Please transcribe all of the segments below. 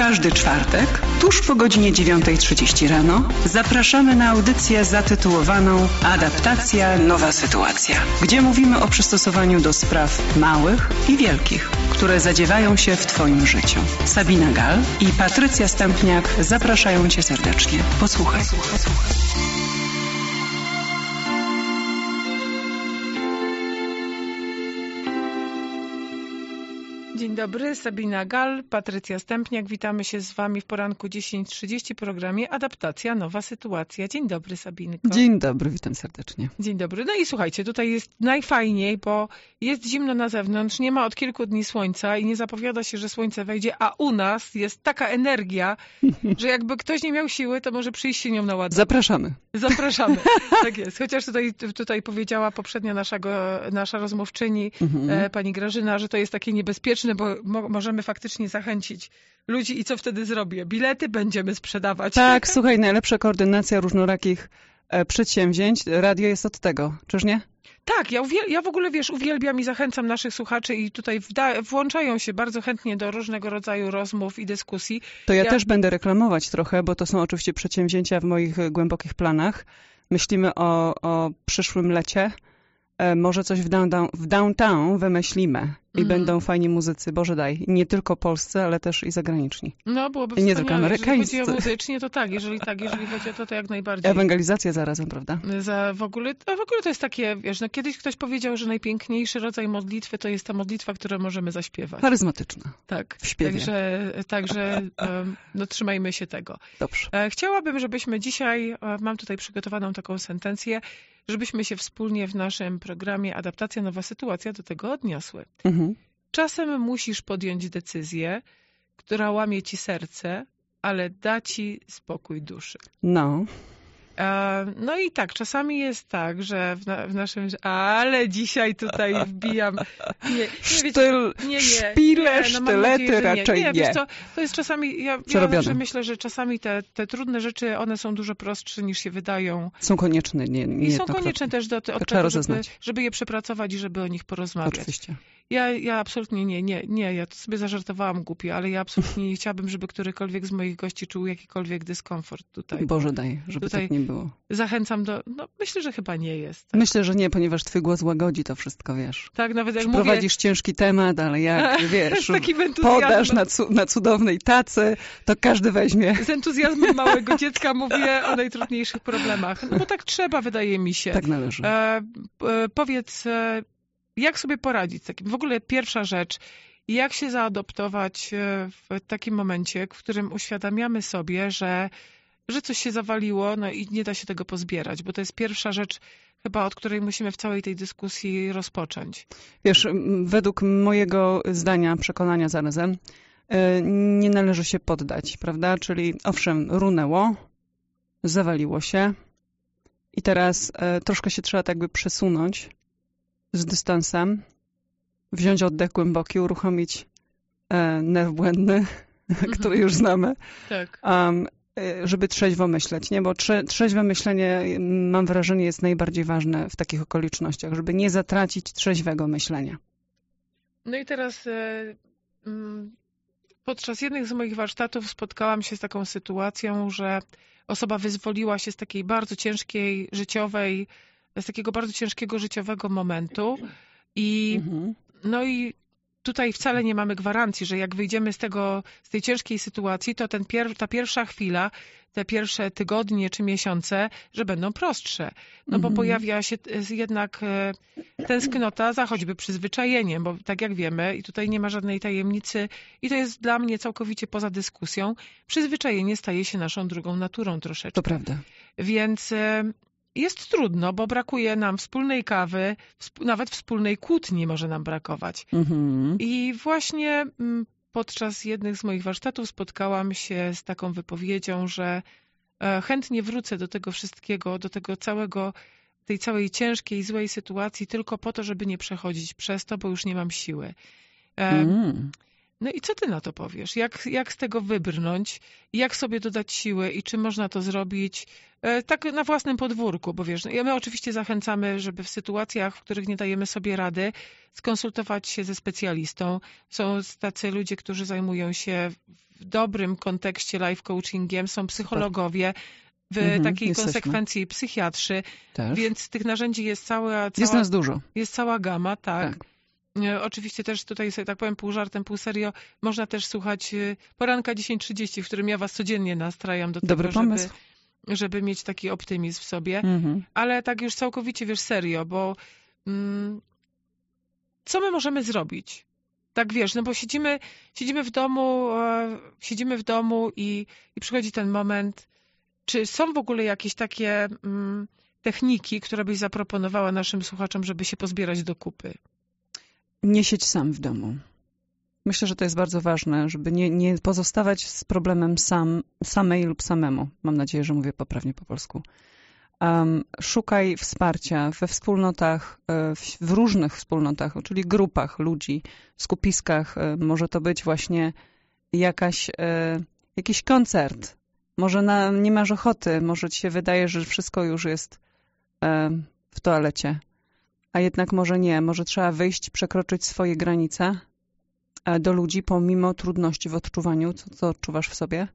każdy czwartek, tuż po godzinie 9:30 rano, zapraszamy na audycję zatytułowaną Adaptacja – nowa sytuacja, gdzie mówimy o przystosowaniu do spraw małych i wielkich, które zadziewają się w Twoim życiu. Sabina Gal i Patrycja Stępniak zapraszają Cię serdecznie. Posłuchaj. Dzień dobry, Sabina Gal, Patrycja Stępniak. Witamy się z Wami w poranku 10:30 w programie Adaptacja – nowa sytuacja. Dzień dobry, Sabinko. Dzień dobry, witam serdecznie. Dzień dobry. No i słuchajcie, tutaj jest najfajniej, bo jest zimno na zewnątrz, nie ma od kilku dni słońca i nie zapowiada się, że słońce wejdzie, a u nas jest taka energia, że jakby ktoś nie miał siły, to może przyjść się nią naładować. Zapraszamy. Tak jest. Chociaż tutaj powiedziała poprzednia nasza rozmówczyni, pani Grażyna, że to jest takie niebezpieczne, bo możemy faktycznie zachęcić ludzi i co wtedy zrobię? Bilety będziemy sprzedawać. Tak, słuchaj, najlepsza koordynacja różnorakich przedsięwzięć. Radio jest od tego, czyż nie? Tak, ja w ogóle, uwielbiam i zachęcam naszych słuchaczy i tutaj włączają się bardzo chętnie do różnego rodzaju rozmów i dyskusji. To ja też będę reklamować trochę, bo to są oczywiście przedsięwzięcia w moich głębokich planach. Myślimy o przyszłym lecie. Może coś w downtown wymyślimy i będą fajni muzycy, Boże daj. Nie tylko polscy, ale też i zagraniczni. No, byłoby nie tylko amerykańscy. Jeżeli chodzi o muzycznie, to tak. Jeżeli chodzi o to jak najbardziej. Ewangelizacja zarazem, prawda? W ogóle to jest takie, kiedyś ktoś powiedział, że najpiękniejszy rodzaj modlitwy to jest ta modlitwa, którą możemy zaśpiewać. Charyzmatyczna. Tak. W śpiewie. Także trzymajmy się tego. Dobrze. Chciałabym, żebyśmy dzisiaj, mam tutaj przygotowaną taką sentencję, żebyśmy się wspólnie w naszym programie Adaptacja – nowa sytuacja do tego odniosły. Czasem musisz podjąć decyzję, która łamie ci serce, ale da ci spokój duszy. No. No i tak, czasami jest tak, że w naszym... Ale dzisiaj tutaj wbijam... Sztylety raczej nie. Wiesz co, to jest czasami... Ja myślę, że czasami te trudne rzeczy, one są dużo prostsze niż się wydają. Są konieczne, I są konieczne też od tego, żeby je przepracować i żeby o nich porozmawiać. Oczywiście. Ja absolutnie nie, ja to sobie zażartowałam głupio, ale ja absolutnie nie chciałabym, żeby którykolwiek z moich gości czuł jakikolwiek dyskomfort tutaj. Boże daj, żeby tak nie było. Zachęcam myślę, że chyba nie jest. Tak? Myślę, że nie, ponieważ twój głos łagodzi to wszystko, wiesz. Tak, nawet jak prowadzisz ciężki temat, ale jak, wiesz, z podasz na cudownej tacy, to każdy weźmie. Z entuzjazmem małego dziecka mówię o najtrudniejszych problemach. No bo tak trzeba, wydaje mi się. Tak należy. Powiedz, jak sobie poradzić z takim? W ogóle pierwsza rzecz, jak się zaadoptować w takim momencie, w którym uświadamiamy sobie, że coś się zawaliło, no i nie da się tego pozbierać, bo to jest pierwsza rzecz chyba, od której musimy w całej tej dyskusji rozpocząć. Wiesz, według mojego zdania, przekonania zarazem, nie należy się poddać, prawda? Czyli owszem, runęło, zawaliło się i teraz troszkę się trzeba tak jakby przesunąć z dystansem, wziąć oddech głęboki, uruchomić nerw błędny, który już znamy, tak. Żeby trzeźwo myśleć, nie? Bo trzeźwe myślenie, mam wrażenie, jest najbardziej ważne w takich okolicznościach, żeby nie zatracić trzeźwego myślenia. No i teraz podczas jednych z moich warsztatów spotkałam się z taką sytuacją, że osoba wyzwoliła się z takiej bardzo ciężkiej życiowej, z takiego bardzo ciężkiego życiowego momentu i no i tutaj wcale nie mamy gwarancji, że jak wyjdziemy z tej ciężkiej sytuacji, to ta pierwsza chwila, te pierwsze tygodnie czy miesiące, że będą prostsze. No bo pojawia się jednak tęsknota za choćby przyzwyczajeniem, bo tak jak wiemy, i tutaj nie ma żadnej tajemnicy, i to jest dla mnie całkowicie poza dyskusją, przyzwyczajenie staje się naszą drugą naturą troszeczkę. To prawda. Więc jest trudno, bo brakuje nam wspólnej kawy, nawet wspólnej kłótni może nam brakować. I właśnie podczas jednych z moich warsztatów spotkałam się z taką wypowiedzią, że chętnie wrócę do tego wszystkiego, do tego tej całej ciężkiej, złej sytuacji tylko po to, żeby nie przechodzić przez to, bo już nie mam siły. No i co ty na to powiesz? Jak z tego wybrnąć? Jak sobie dodać siły i czy można to zrobić tak na własnym podwórku? Bo wiesz, my oczywiście zachęcamy, żeby w sytuacjach, w których nie dajemy sobie rady, skonsultować się ze specjalistą. Są tacy ludzie, którzy zajmują się w dobrym kontekście life coachingiem, są psychologowie, w takiej konsekwencji psychiatrzy, też. Więc tych narzędzi jest jest nas dużo. Jest cała gama, tak. Oczywiście też tutaj sobie tak powiem pół żartem, pół serio, można też słuchać Poranka 10:30, w którym ja was codziennie nastrajam do Dobry tego, pomysł. żeby mieć taki optymizm w sobie. Ale tak już całkowicie, wiesz, serio, bo co my możemy zrobić? Tak wiesz, no bo siedzimy w domu i przychodzi ten moment. Czy są w ogóle jakieś takie techniki, które byś zaproponowała naszym słuchaczom, żeby się pozbierać do kupy? Nie siedź sam w domu. Myślę, że to jest bardzo ważne, żeby nie pozostawać z problemem samej lub samemu. Mam nadzieję, że mówię poprawnie po polsku. Szukaj wsparcia we wspólnotach, w różnych wspólnotach, czyli grupach ludzi, skupiskach. Może to być właśnie jakiś koncert. Może nie masz ochoty, może ci się wydaje, że wszystko już jest w toalecie. A jednak może nie, może trzeba wyjść, przekroczyć swoje granice do ludzi pomimo trudności w odczuwaniu, co odczuwasz w sobie.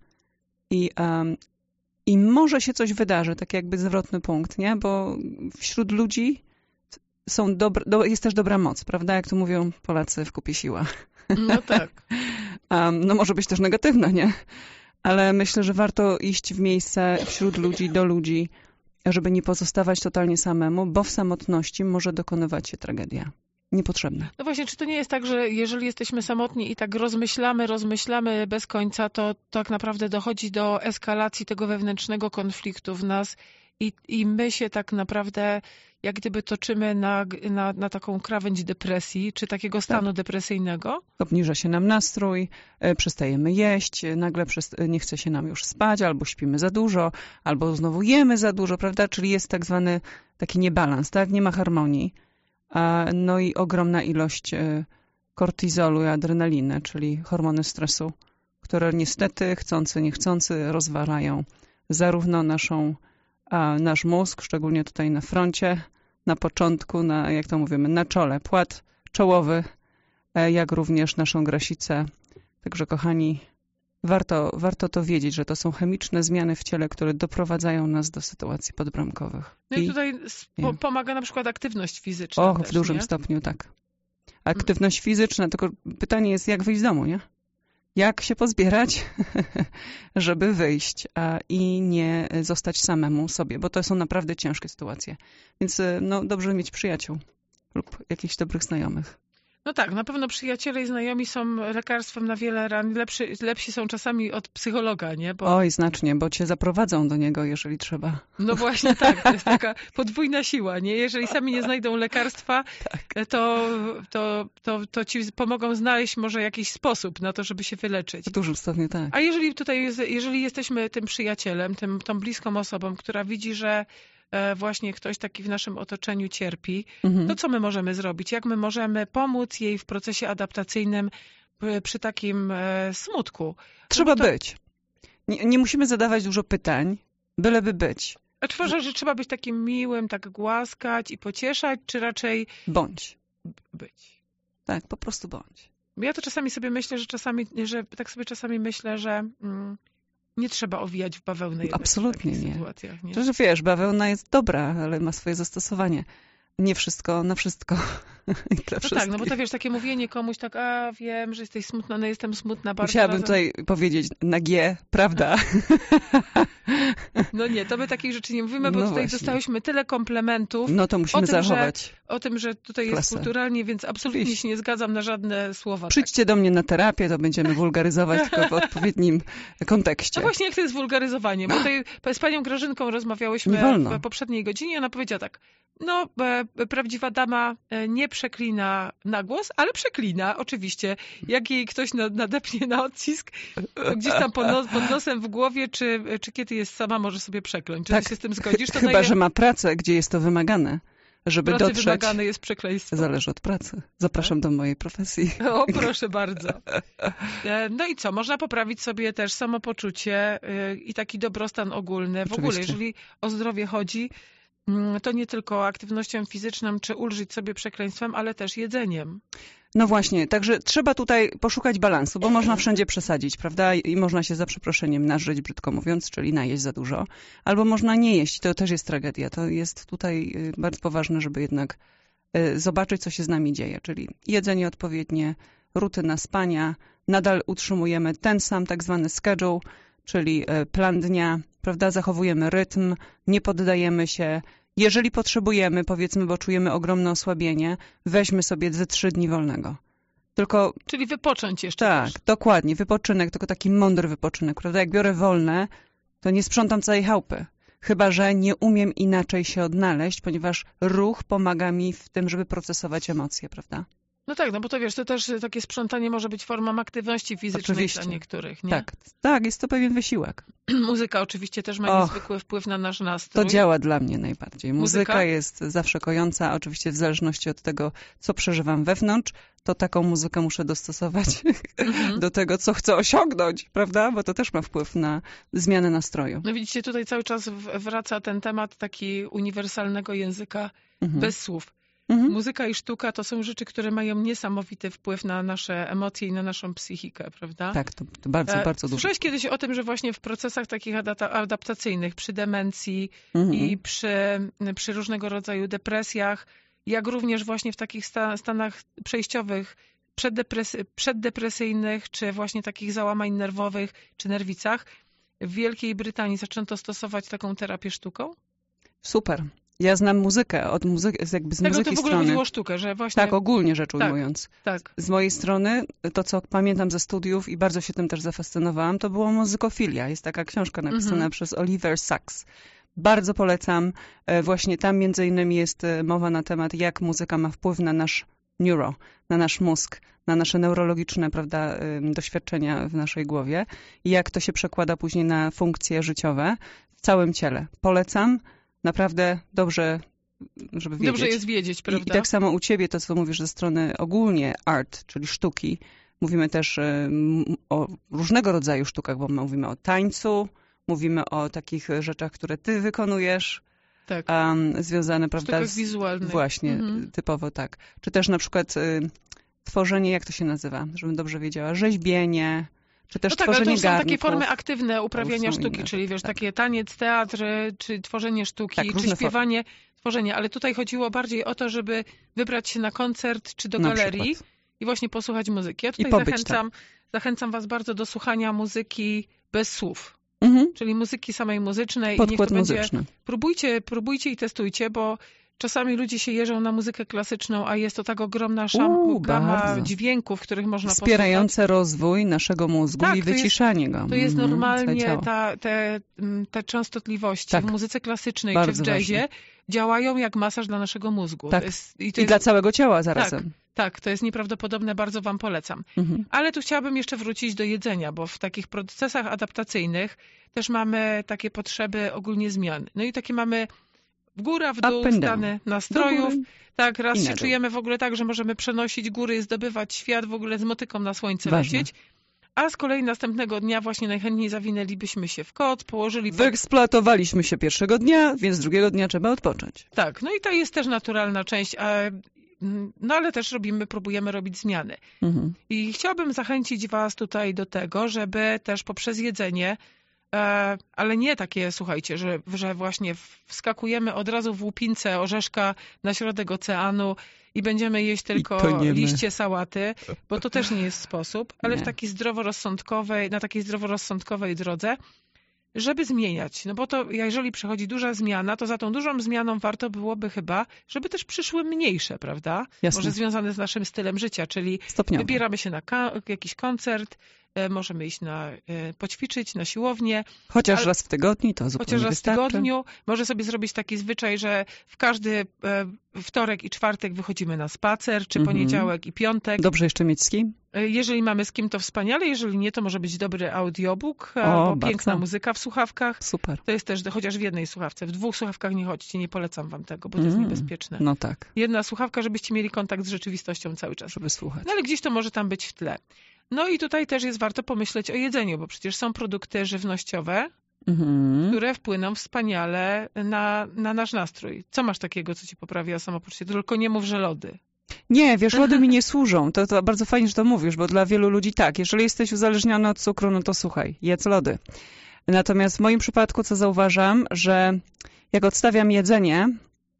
I może się coś wydarzy, tak jakby zwrotny punkt, nie? Bo wśród ludzi jest też dobra moc, prawda? Jak to mówią Polacy, w kupie siła. No tak. No może być też negatywna, nie? Ale myślę, że warto iść w miejsce wśród ludzi, do ludzi, żeby nie pozostawać totalnie samemu, bo w samotności może dokonywać się tragedia. Niepotrzebne. No właśnie, czy to nie jest tak, że jeżeli jesteśmy samotni i tak rozmyślamy bez końca, to tak naprawdę dochodzi do eskalacji tego wewnętrznego konfliktu w nas i my się tak naprawdę jak gdyby toczymy na taką krawędź depresji, czy takiego stanu depresyjnego? Obniża się nam nastrój, przestajemy jeść, nagle nie chce się nam już spać, albo śpimy za dużo, albo znowu jemy za dużo, prawda? Czyli jest tak zwany taki niebalans, tak? Nie ma harmonii. No i ogromna ilość kortizolu i adrenaliny, czyli hormony stresu, które niestety, chcący, niechcący, rozwalają zarówno nasz mózg, szczególnie tutaj na froncie, na początku, jak to mówimy, na czole, płat czołowy, jak również naszą grasicę. Także kochani, warto to wiedzieć, że to są chemiczne zmiany w ciele, które doprowadzają nas do sytuacji podbramkowych. No i tutaj pomaga na przykład aktywność fizyczna. W dużym stopniu, tak. Aktywność fizyczna, tylko pytanie jest, jak wyjść z domu, nie? Jak się pozbierać, żeby wyjść i nie zostać samemu sobie, bo to są naprawdę ciężkie sytuacje. Więc dobrze mieć przyjaciół lub jakichś dobrych znajomych. No tak, na pewno przyjaciele i znajomi są lekarstwem na wiele ran. Lepsi są czasami od psychologa, nie? Oj, znacznie, bo cię zaprowadzą do niego, jeżeli trzeba. No właśnie tak, to jest taka podwójna siła, nie? Jeżeli sami nie znajdą lekarstwa, to ci pomogą znaleźć może jakiś sposób na to, żeby się wyleczyć. W dużym stopniu tak. A jeżeli jesteśmy tym przyjacielem, tą bliską osobą, która widzi, że właśnie ktoś taki w naszym otoczeniu cierpi, to co my możemy zrobić? Jak my możemy pomóc jej w procesie adaptacyjnym przy takim smutku? Trzeba być. Nie musimy zadawać dużo pytań, byleby być. A czy uważasz, że trzeba być takim miłym, tak głaskać i pocieszać, czy raczej... Bądź. Być. Tak, po prostu bądź. Ja to czasami sobie myślę, że nie trzeba owijać w bawełnę. Absolutnie nie. Sytuacjach, nie? Że wiesz, bawełna jest dobra, ale ma swoje zastosowanie. Nie wszystko na wszystko. I dla no tak, no bo to wiesz, takie mówienie komuś tak, wiem, że jesteś smutna, no jestem smutna bardzo. Musiałabym tutaj powiedzieć na G, prawda? No nie, to my takich rzeczy nie mówimy, bo tutaj dostałyśmy tyle komplementów. No to musimy zachować. O tym, że tutaj jest kulturalnie, więc absolutnie się nie zgadzam na żadne słowa. Przyjdźcie do mnie na terapię, to będziemy wulgaryzować tylko w odpowiednim kontekście. No właśnie, jak to jest wulgaryzowanie? Bo tutaj z panią Grażynką rozmawiałyśmy w poprzedniej godzinie, ona powiedziała tak, prawdziwa dama nie przeklina na głos, ale przeklina, oczywiście. Jak jej ktoś nadepnie na odcisk, gdzieś tam pod nosem w głowie, czy kiedy jest sama, może sobie przekląć. Czy ty się z tym zgodzisz? To chyba, że ma pracę, gdzie jest to wymagane. żeby Pracy dotrzeć... wymagane jest przekleństwo. Zależy od pracy. Zapraszam do mojej profesji. O, proszę bardzo. No i co? Można poprawić sobie też samopoczucie i taki dobrostan ogólny. W ogóle, jeżeli o zdrowie chodzi, to nie tylko aktywnością fizyczną, czy ulżyć sobie przekleństwem, ale też jedzeniem. No właśnie, także trzeba tutaj poszukać balansu, bo można wszędzie przesadzić, prawda? I można się za przeproszeniem nażyć, brzydko mówiąc, czyli najeść za dużo. Albo można nie jeść, to też jest tragedia. To jest tutaj bardzo poważne, żeby jednak zobaczyć, co się z nami dzieje. Czyli jedzenie odpowiednie, rutyna spania, nadal utrzymujemy ten sam tak zwany schedule, czyli plan dnia, prawda? Zachowujemy rytm, nie poddajemy się. Jeżeli potrzebujemy, powiedzmy, bo czujemy ogromne osłabienie, weźmy sobie 2-3 dni wolnego. Czyli wypocząć jeszcze tak, też. Dokładnie. Wypoczynek, tylko taki mądry wypoczynek, prawda? Jak biorę wolne, to nie sprzątam całej chałupy. Chyba że nie umiem inaczej się odnaleźć, ponieważ ruch pomaga mi w tym, żeby procesować emocje, prawda? No tak, no bo to wiesz, to też takie sprzątanie może być formą aktywności fizycznej Oczywiście. dla niektórych, nie? Tak, jest to pewien wysiłek. Muzyka oczywiście też ma niezwykły wpływ na nasz nastrój. To działa dla mnie najbardziej. Muzyka jest zawsze kojąca, oczywiście w zależności od tego, co przeżywam wewnątrz, to taką muzykę muszę dostosować do tego, co chcę osiągnąć, prawda? Bo to też ma wpływ na zmianę nastroju. No widzicie, tutaj cały czas wraca ten temat taki uniwersalnego języka bez słów. Muzyka i sztuka to są rzeczy, które mają niesamowity wpływ na nasze emocje i na naszą psychikę, prawda? Tak, to bardzo, bardzo dużo. Słyszałeś kiedyś o tym, że właśnie w procesach takich adaptacyjnych, przy demencji i przy różnego rodzaju depresjach, jak również właśnie w takich stanach przejściowych, przeddepresyjnych, czy właśnie takich załamań nerwowych, czy nerwicach, w Wielkiej Brytanii zaczęto stosować taką terapię sztuką? Super. Ja znam muzykę, jakby z muzyki to w ogóle strony. chodziło o sztukę, że właśnie... Tak, ogólnie rzecz ujmując. Tak. Z mojej strony, to co pamiętam ze studiów i bardzo się tym też zafascynowałam, to była muzykofilia. Jest taka książka napisana przez Oliver Sacks. Bardzo polecam. Właśnie tam między innymi jest mowa na temat, jak muzyka ma wpływ na nasz na nasz mózg, na nasze neurologiczne, prawda, doświadczenia w naszej głowie i jak to się przekłada później na funkcje życiowe w całym ciele. Polecam. Naprawdę dobrze, żeby wiedzieć. Dobrze jest wiedzieć, prawda? I tak samo u ciebie, to co mówisz ze strony ogólnie art, czyli sztuki. Mówimy też o różnego rodzaju sztukach, bo mówimy o tańcu, mówimy o takich rzeczach, które ty wykonujesz. Tak. Związane, prawda? Sztukach wizualnych. Właśnie, typowo tak. Czy też na przykład tworzenie, jak to się nazywa, żebym dobrze wiedziała, rzeźbienie, czy też tworzenie ale to są garnków. takie formy aktywne uprawiania sztuki, czyli wiesz, takie taniec, teatr, czy tworzenie sztuki, czy śpiewanie, tworzenie. Ale tutaj chodziło bardziej o to, żeby wybrać się na koncert, czy do galerii i właśnie posłuchać muzyki. Ja tutaj zachęcam was bardzo do słuchania muzyki bez słów. Czyli muzyki samej muzycznej. Podkład i niech to muzyczny. Próbujcie i testujcie, bo czasami ludzie się jeżą na muzykę klasyczną, a jest to tak ogromna gama dźwięków, których można posłuchać. Wspierające rozwój naszego mózgu i wyciszanie go. To jest normalnie te częstotliwości w muzyce klasycznej czy w jazzie działają jak masaż dla naszego mózgu. Tak. I dla całego ciała zarazem. Tak, to jest nieprawdopodobne, bardzo wam polecam. Ale tu chciałabym jeszcze wrócić do jedzenia, bo w takich procesach adaptacyjnych też mamy takie potrzeby ogólnie zmian. No i takie mamy w górę, w dół, stany nastrojów. Tak, raz się czujemy w ogóle tak, że możemy przenosić góry, zdobywać świat, w ogóle z motyką na słońce lecieć. A z kolei następnego dnia właśnie najchętniej zawinęlibyśmy się w koc, położyli... Wyeksploatowaliśmy się pierwszego dnia, więc drugiego dnia trzeba odpocząć. Tak, no i to jest też naturalna część, no ale też próbujemy robić zmiany. I chciałabym zachęcić was tutaj do tego, żeby też poprzez jedzenie, ale nie takie, słuchajcie, że właśnie wskakujemy od razu w łupince orzeszka na środek oceanu i będziemy jeść tylko liście sałaty, bo to też nie jest sposób, ale na takiej zdroworozsądkowej drodze, żeby zmieniać. No bo to jeżeli przychodzi duża zmiana, to za tą dużą zmianą warto byłoby chyba, żeby też przyszły mniejsze, prawda? Jasne. Może związane z naszym stylem życia, czyli stopniowo. Wybieramy się na jakiś koncert, możemy iść poćwiczyć na siłownię. Chociaż raz w tygodniu to zupełnie Chociaż raz w wystarczy. tygodniu. Może sobie zrobić taki zwyczaj, że w każdy wtorek i czwartek wychodzimy na spacer, czy poniedziałek i piątek. Dobrze jeszcze mieć z kim? Jeżeli mamy z kim, to wspaniale. Jeżeli nie, to może być dobry audiobook, bardzo. albo piękna muzyka w słuchawkach. Super. To jest też, chociaż w jednej słuchawce. W 2 słuchawkach nie chodźcie, nie polecam wam tego, bo to jest niebezpieczne. No tak. Jedna słuchawka, żebyście mieli kontakt z rzeczywistością cały czas. Żeby słuchać. No ale gdzieś to może tam być w tle. No i tutaj też jest warto pomyśleć o jedzeniu, bo przecież są produkty żywnościowe, które wpłyną wspaniale na nasz nastrój. Co masz takiego, co ci poprawia samopoczucie? Tylko nie mów, że lody. Nie, wiesz, lody mi nie służą. To bardzo fajnie, że to mówisz, bo dla wielu ludzi tak. Jeżeli jesteś uzależniony od cukru, no to słuchaj, jedz lody. Natomiast w moim przypadku, co zauważam, że jak odstawiam jedzenie,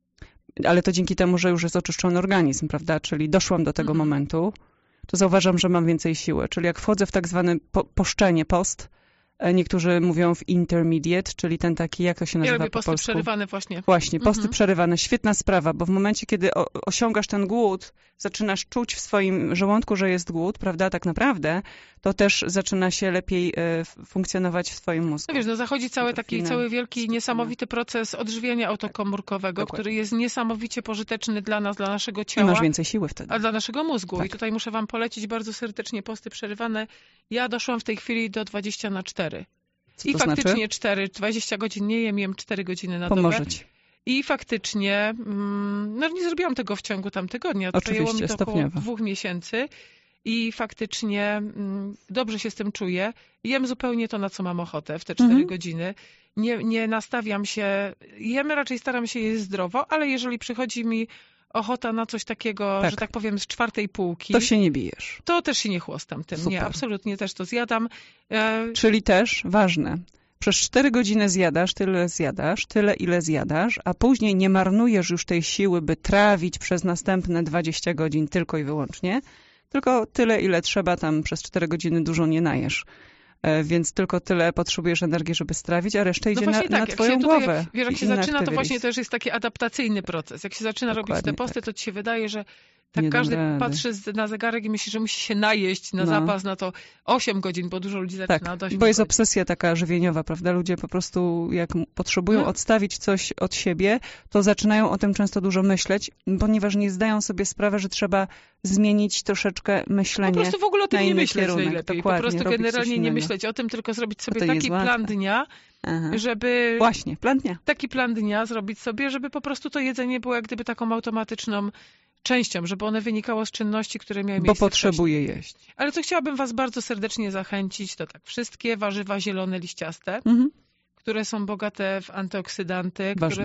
ale to dzięki temu, że już jest oczyszczony organizm, prawda, czyli doszłam do tego momentu, to zauważam, że mam więcej siły. Czyli jak wchodzę w tak zwany poszczenie, post, niektórzy mówią w intermediate, czyli ten taki, jak to się nazywa ja robię po posty polsku? przerywane właśnie. Właśnie, posty przerywane. Świetna sprawa, bo w momencie, kiedy osiągasz ten głód, zaczynasz czuć w swoim żołądku, że jest głód, prawda, tak naprawdę, to też zaczyna się lepiej funkcjonować w twoim mózgu. No wiesz, zachodzi cały wielki, niesamowity proces odżywiania autokomórkowego, który jest niesamowicie pożyteczny dla nas, dla naszego ciała. I masz więcej siły wtedy. A dla naszego mózgu. Tak. I tutaj muszę wam polecić bardzo serdecznie posty przerywane. Ja doszłam w tej chwili do 20/4. Co I to faktycznie znaczy? 20 godzin nie jem 4 godziny na Pomoże dobę. ci. I faktycznie, nie zrobiłam tego w ciągu tygodnia. Oczywiście, Zajęło mi to stopniowo. około 2 miesięcy. I faktycznie dobrze się z tym czuję. Jem zupełnie to, na co mam ochotę w te 4 godziny. Nie nastawiam się, staram się jeść zdrowo, ale jeżeli przychodzi mi ochota na coś takiego, że tak powiem, z 4. półki, to się nie bijesz. to też się nie chłostam tym. Super. Nie, absolutnie też to zjadam. Czyli też, ważne, przez 4 godziny zjadasz, tyle ile zjadasz, a później nie marnujesz już tej siły, by trawić przez następne 20 godzin tylko i wyłącznie, tylko tyle, ile trzeba, tam przez 4 godziny dużo nie najesz. Więc tylko tyle potrzebujesz energii, żeby strawić, a reszta idzie na twoją głowę. Wiesz, jak się zaczyna, to właśnie też jest taki adaptacyjny proces. Jak się zaczyna robić te posty, to ci się wydaje, że tak każdy patrzy na zegarek i myśli, że musi się najeść na zapas na to 8 godzin, bo dużo ludzi zaczyna od 8 bo jest godzin. obsesja taka żywieniowa, prawda? Ludzie po prostu jak potrzebują odstawić coś od siebie, to zaczynają o tym często dużo myśleć, ponieważ nie zdają sobie sprawy, że trzeba zmienić troszeczkę myślenie. Po prostu w ogóle o tym nie myśleć najlepiej. Dokładnie, po prostu generalnie nie myśleć o tym, tylko zrobić sobie taki plan dnia, żeby... Właśnie, plan dnia. Taki plan dnia zrobić sobie, żeby po prostu to jedzenie było jak gdyby taką automatyczną częścią, żeby one wynikało z czynności, które miały miejsce Bo potrzebuję jeść. Ale co chciałabym was bardzo serdecznie zachęcić, to tak, wszystkie warzywa zielone, liściaste, które są bogate w antyoksydanty, które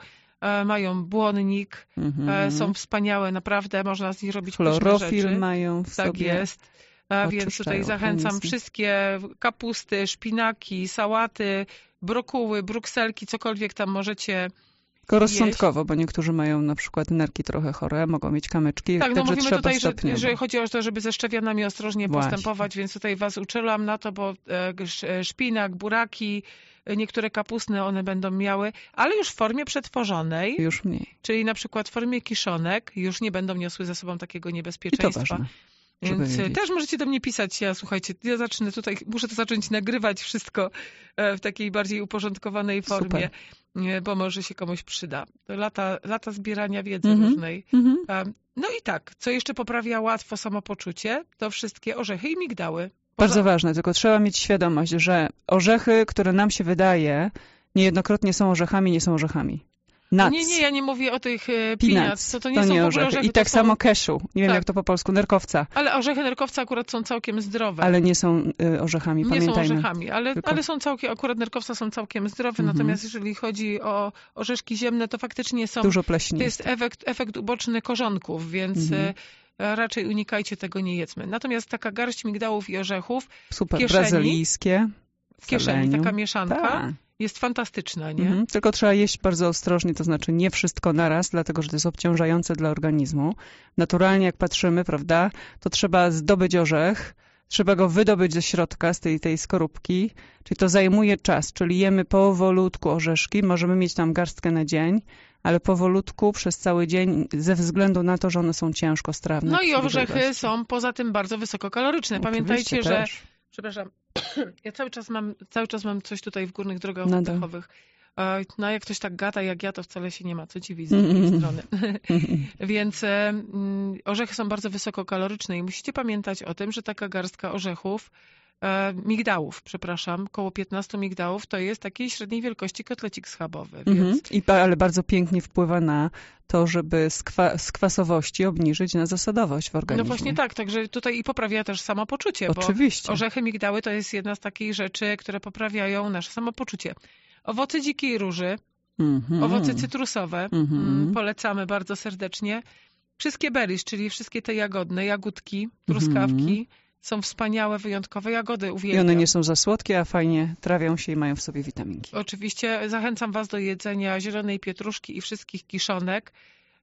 mają błonnik, są wspaniałe, naprawdę, można z nich robić pyszne rzeczy. Chlorofil mają w sobie. Tak jest. Więc tutaj zachęcam wszystkie kapusty, szpinaki, sałaty, brokuły, brukselki, cokolwiek tam możecie tylko rozsądkowo, bo niektórzy mają na przykład nerki trochę chore, mogą mieć kamyczki, tak, także mówimy trzeba tutaj, stopniowo. że chodzi o to, żeby ze szczewionami ostrożnie postępować, więc tutaj was uczyłam na to, bo szpinak, buraki, niektóre kapustne one będą miały, ale już w formie przetworzonej. Już mniej. Czyli na przykład w formie kiszonek już nie będą niosły ze sobą takiego niebezpieczeństwa. I to ważne. Więc też możecie do mnie pisać. Słuchajcie, ja zacznę tutaj, muszę to zacząć nagrywać wszystko w takiej bardziej uporządkowanej formie, bo może się komuś przyda. To lata zbierania wiedzy różnej. No i tak, co jeszcze poprawia łatwo samopoczucie, to wszystkie orzechy i migdały. Bardzo ważne, tylko trzeba mieć świadomość, że orzechy, które nam się wydaje, niejednokrotnie są orzechami, nie są orzechami. Nuts. Nie, ja nie mówię o tych peanuts. To nie są orzechy. I tak samo cashew. Nie wiem, jak to po polsku, nerkowca. Ale orzechy nerkowca akurat są całkiem zdrowe. Ale nie są orzechami, pamiętajmy. Nie są orzechami, ale są całkiem, akurat nerkowca są całkiem zdrowe, natomiast jeżeli chodzi o orzeszki ziemne, to faktycznie są... Dużo pleśni. To jest efekt uboczny korzonków, więc... Raczej unikajcie tego, nie jedzmy. Natomiast taka garść migdałów i orzechów super, w kieszeni, brazylijskie. W kieszeni taka mieszanka jest fantastyczna, nie? Tylko trzeba jeść bardzo ostrożnie, to znaczy nie wszystko naraz, dlatego że to jest obciążające dla organizmu. Naturalnie jak patrzymy, prawda, to trzeba zdobyć orzech, trzeba go wydobyć ze środka, z tej skorupki, czyli to zajmuje czas, czyli jemy powolutku orzeszki, możemy mieć tam garstkę na dzień, ale powolutku przez cały dzień ze względu na to, że one są ciężkostrawne. No i orzechy są poza tym bardzo wysokokaloryczne. Pamiętajcie, że Przepraszam. Ja cały czas mam coś tutaj w górnych drogach Nadal. oddechowych. No jak ktoś tak gada jak ja, to wcale się nie ma co dziwić z drugiej strony. Więc orzechy są bardzo wysokokaloryczne i musicie pamiętać o tym, że taka garstka orzechów, migdałów, około 15 migdałów, to jest takiej średniej wielkości kotlecik schabowy. Więc... Ale bardzo pięknie wpływa na to, żeby z kwasowości obniżyć na zasadowość w organizmie. No właśnie tak, także tutaj i poprawia też samopoczucie, Oczywiście. bo orzechy, migdały to jest jedna z takich rzeczy, które poprawiają nasze samopoczucie. Owoce dzikiej róży, owoce cytrusowe, polecamy bardzo serdecznie. Wszystkie berries, czyli wszystkie te jagodne, jagódki, truskawki, są wspaniałe, wyjątkowe jagody, uwielbiam. I one nie są za słodkie, a fajnie trawią się i mają w sobie witaminki. Oczywiście zachęcam was do jedzenia zielonej pietruszki i wszystkich kiszonek,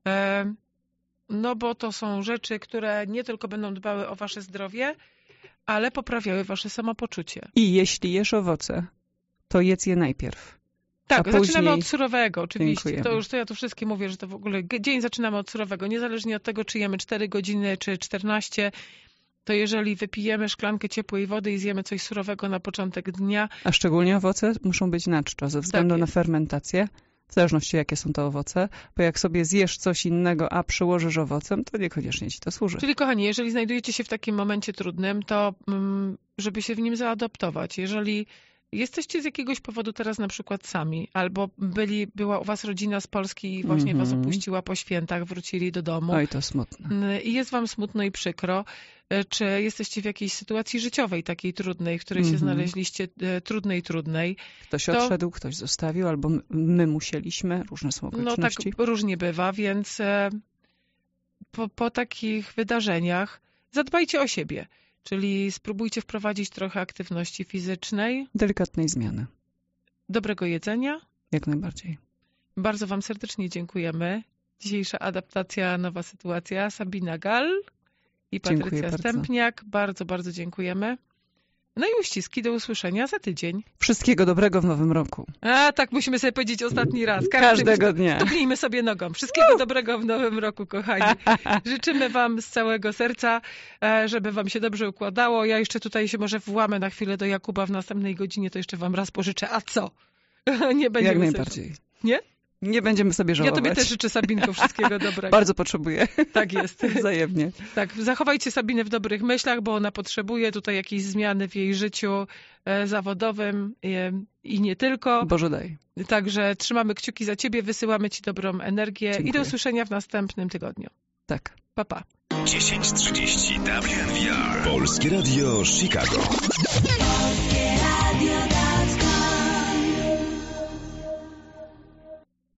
no bo to są rzeczy, które nie tylko będą dbały o wasze zdrowie, ale poprawiały wasze samopoczucie. I jeśli jesz owoce, to jedz je najpierw. Tak, później... zaczynamy od surowego, oczywiście. Dziękujemy. To ja tu wszystkie mówię, że to w ogóle dzień zaczynamy od surowego, niezależnie od tego, czy jemy 4 godziny, czy 14, to jeżeli wypijemy szklankę ciepłej wody i zjemy coś surowego na początek dnia. A szczególnie owoce muszą być na czczo, ze względu Tak na jest. fermentację, w zależności jakie są to owoce, bo jak sobie zjesz coś innego, a przyłożysz owocem, to niekoniecznie ci to służy. Czyli kochani, jeżeli znajdujecie się w takim momencie trudnym, to żeby się w nim zaadaptować. Jeżeli jesteście z jakiegoś powodu teraz na przykład sami, albo była u was rodzina z Polski i właśnie was opuściła po świętach, wrócili do domu. Oj, to smutne. I jest wam smutno i przykro, czy jesteście w jakiejś sytuacji życiowej takiej trudnej, w której się znaleźliście, trudnej. Ktoś odszedł, ktoś zostawił, albo my musieliśmy, różne są okoliczności. No tak różnie bywa, więc po takich wydarzeniach zadbajcie o siebie. Czyli spróbujcie wprowadzić trochę aktywności fizycznej. Delikatnej zmiany. Dobrego jedzenia. Jak najbardziej. Bardzo wam serdecznie dziękujemy. Dzisiejsza adaptacja, nowa sytuacja. Sabina Gal i Patrycja Stępniak. Bardzo, bardzo dziękujemy. No i uściski, do usłyszenia za tydzień. Wszystkiego dobrego w nowym roku. A tak musimy sobie powiedzieć ostatni raz. Każdego dnia. Tupnijmy sobie nogą. Wszystkiego dobrego w nowym roku, kochani. Życzymy wam z całego serca, żeby wam się dobrze układało. Ja jeszcze tutaj się może włamę na chwilę do Jakuba w następnej godzinie, to jeszcze wam raz pożyczę. A co? Nie będziemy Jak najbardziej. Nie? Nie będziemy sobie żałować. Ja tobie też życzę, Sabinko, wszystkiego dobrego. Bardzo potrzebuję. Tak jest. Wzajemnie. Tak, zachowajcie Sabinę w dobrych myślach, bo ona potrzebuje tutaj jakiejś zmiany w jej życiu zawodowym i nie tylko. Boże daj. Także trzymamy kciuki za ciebie, wysyłamy ci dobrą energię. Dziękuję. I do usłyszenia w następnym tygodniu. Tak. Pa, pa. 10:30 WNVR. Polskie Radio Chicago.